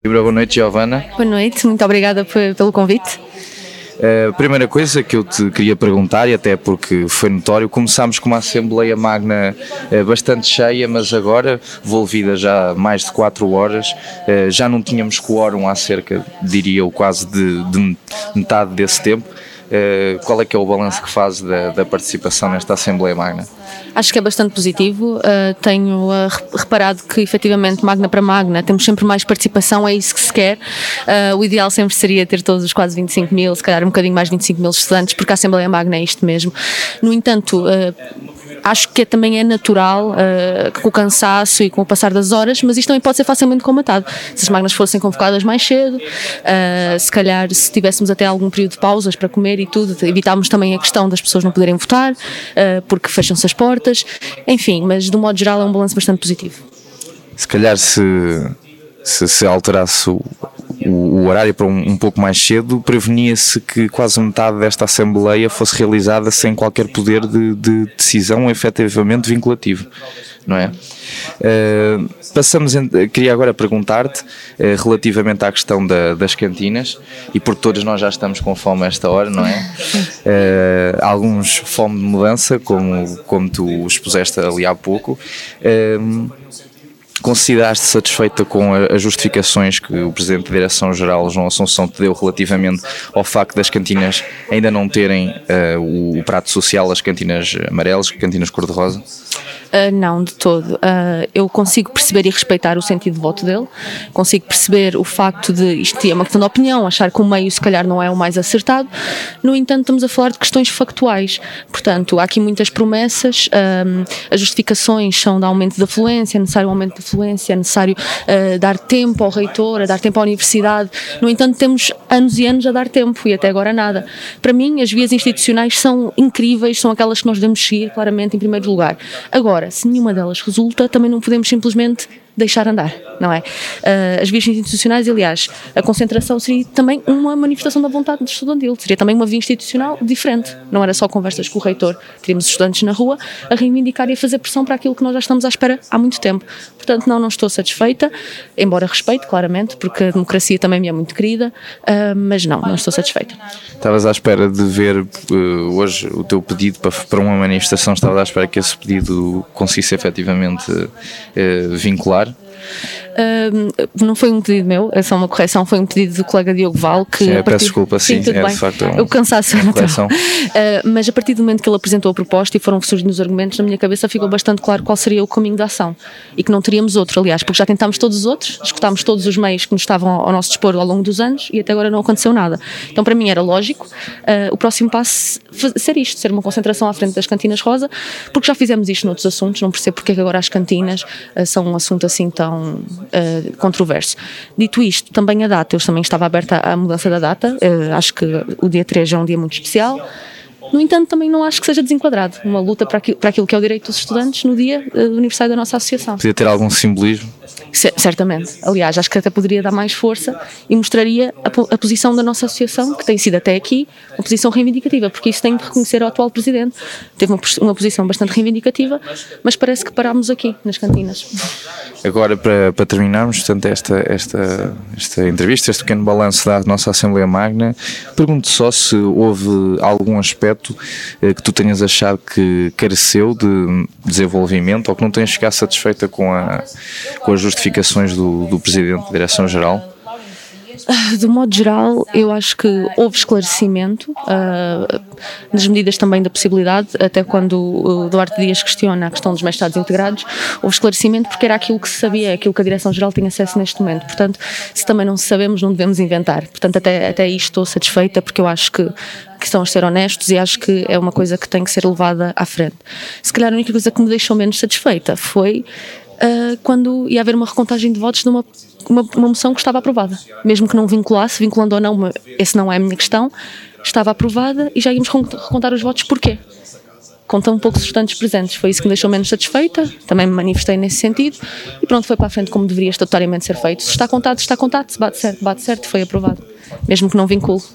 Boa noite, Giovana. Boa noite, muito obrigada pelo convite. A primeira coisa que eu te queria perguntar, e até porque foi notório, começámos com uma Assembleia Magna bastante cheia, mas agora, envolvida já mais de 4 horas, já não tínhamos quórum há cerca, diria eu, quase de metade desse tempo. Qual é que é o balanço que faz da participação nesta Assembleia Magna? Acho que é bastante positivo. Tenho reparado que efetivamente Magna para Magna temos sempre mais participação, é isso que se quer. O ideal sempre seria ter todos os quase 25 mil, se calhar um bocadinho mais 25 mil estudantes, porque a Assembleia Magna é isto mesmo. No entanto, acho que também é natural, com o cansaço e com o passar das horas, mas isto também pode ser facilmente comatado. Se as magnas fossem convocadas mais cedo, se calhar se tivéssemos até algum período de pausas para comer e tudo, evitávamos também a questão das pessoas não poderem votar, porque fecham-se as portas, enfim, mas do modo geral é um balanço bastante positivo. Se calhar se alterasse o horário para um pouco mais cedo, prevenia-se que quase metade desta Assembleia fosse realizada sem qualquer poder de decisão efetivamente vinculativo, não é? Queria agora perguntar-te relativamente à questão das cantinas, e porque todos nós já estamos com fome a esta hora, não é? Alguns fome de mudança, como tu expuseste ali há pouco. Consideraste satisfeita com as justificações que o Presidente da Direção-Geral, João Assunção, te deu relativamente ao facto das cantinas ainda não terem o prato social, as cantinas amarelas, cantinas cor-de-rosa? Não, de todo. Eu consigo perceber e respeitar o sentido de voto dele, consigo perceber o facto de isto é uma questão de opinião, achar que o meio se calhar não é o mais acertado. No entanto, estamos a falar de questões factuais, portanto há aqui muitas promessas, as justificações são de aumento de afluência, é necessário um aumento de afluência, é necessário dar tempo ao reitor, a dar tempo à universidade. No entanto, temos anos e anos a dar tempo e até agora nada. Para mim, as vias institucionais são incríveis, são aquelas que nós devemos seguir claramente em primeiro lugar. Agora, se nenhuma delas resulta, também não podemos simplesmente deixar andar, não é? As vias institucionais, aliás, a concentração seria também uma manifestação da vontade do estudantil, seria também uma via institucional diferente, não era só conversas com o reitor, teríamos estudantes na rua a reivindicar e a fazer pressão para aquilo que nós já estamos à espera há muito tempo. Portanto, não estou satisfeita, embora respeite, claramente, porque a democracia também me é muito querida, mas não estou satisfeita. Estavas à espera de ver hoje o teu pedido para uma manifestação, estavas à espera que esse pedido conseguisse efetivamente vincular? Não foi um pedido meu, é só uma correção, foi um pedido do colega Diogo Val que peço desculpa, sim, tudo bem. De facto o cansaço é correção. Mas a partir do momento que ele apresentou a proposta e foram surgindo os argumentos, na minha cabeça ficou bastante claro qual seria o caminho de ação e que não teríamos outro, aliás, porque já tentámos todos os outros, escutámos todos os meios que nos estavam ao nosso dispor ao longo dos anos e até agora não aconteceu nada. Então para mim era lógico o próximo passo ser isto, ser uma concentração à frente das cantinas rosa, porque já fizemos isto noutros assuntos, não percebo porque é que agora as cantinas são um assunto assim tão controverso. Dito isto, também a data, eu também estava aberta à mudança da data, acho que o dia 3 é um dia muito especial. No entanto, também não acho que seja desenquadrado uma luta para aquilo que é o direito dos estudantes no dia do aniversário da nossa associação. Podia ter algum simbolismo? Certamente. Aliás, acho que até poderia dar mais força e mostraria a posição da nossa associação, que tem sido até aqui uma posição reivindicativa, porque isso tem de reconhecer ao atual Presidente. Teve uma posição bastante reivindicativa, mas parece que parámos aqui, nas cantinas. Agora, para terminarmos, portanto, esta entrevista, este pequeno balanço da nossa Assembleia Magna, pergunto só se houve algum aspecto que tu tenhas achado que careceu de desenvolvimento ou que não tenhas ficado satisfeita com as justificações do Presidente da Direção-Geral? Do modo geral, eu acho que houve esclarecimento nas medidas também da possibilidade, até quando o Duarte Dias questiona a questão dos mestrados integrados, houve esclarecimento porque era aquilo que se sabia, aquilo que a Direção-Geral tem acesso neste momento. Portanto, se também não sabemos, não devemos inventar. Portanto, até aí estou satisfeita, porque eu acho que estão a ser honestos e acho que é uma coisa que tem que ser levada à frente. Se calhar a única coisa que me deixou menos satisfeita foi quando ia haver uma recontagem de votos de uma moção que estava aprovada, mesmo que não vinculasse, vinculando ou não, essa não é a minha questão, estava aprovada e já íamos recontar os votos. Porquê? Com tão poucos estudantes presentes, foi isso que me deixou menos satisfeita, também me manifestei nesse sentido e pronto, foi para a frente como deveria estatutariamente ser feito. Se está contado, se bate certo, foi aprovado, mesmo que não vincule.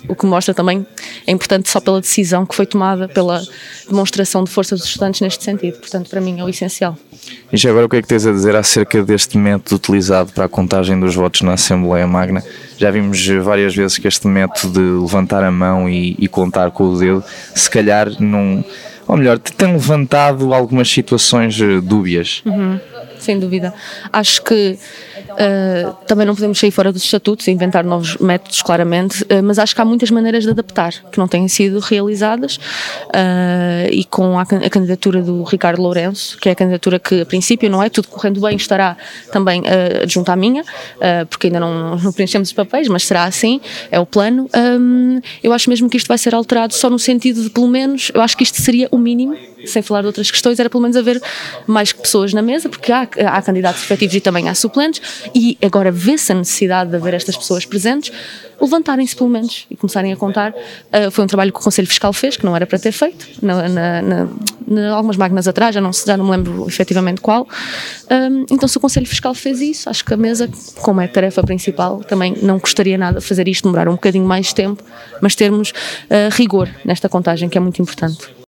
o que mostra também é importante só pela decisão que foi tomada, pela demonstração de força dos estudantes neste sentido. Portanto, para mim é o essencial. E já agora, o que é que tens a dizer acerca deste método utilizado para a contagem dos votos na Assembleia Magna? Já vimos várias vezes que este método de levantar a mão e contar com o dedo, se calhar não... Ou melhor, tem levantado algumas situações dúbias. Sem dúvida. Acho que também não podemos sair fora dos estatutos e inventar novos métodos, claramente, mas acho que há muitas maneiras de adaptar que não têm sido realizadas, e com a candidatura do Ricardo Lourenço, que é a candidatura que a princípio, não é tudo correndo bem, estará também adjunta à minha, porque ainda não preenchemos os papéis, mas será assim, é o plano. Eu acho mesmo que isto vai ser alterado só no sentido de, pelo menos, eu acho que isto seria o mínimo, sem falar de outras questões, era pelo menos haver mais pessoas na mesa, porque há candidatos efetivos e também há suplentes, e agora vê-se a necessidade de haver estas pessoas presentes, levantarem-se pelo menos e começarem a contar. Foi um trabalho que o Conselho Fiscal fez, que não era para ter feito, algumas magnas atrás, já não me lembro efetivamente qual. Então, se o Conselho Fiscal fez isso, acho que a mesa, como é a tarefa principal, também não custaria nada fazer isto, demorar um bocadinho mais de tempo, mas termos rigor nesta contagem, que é muito importante.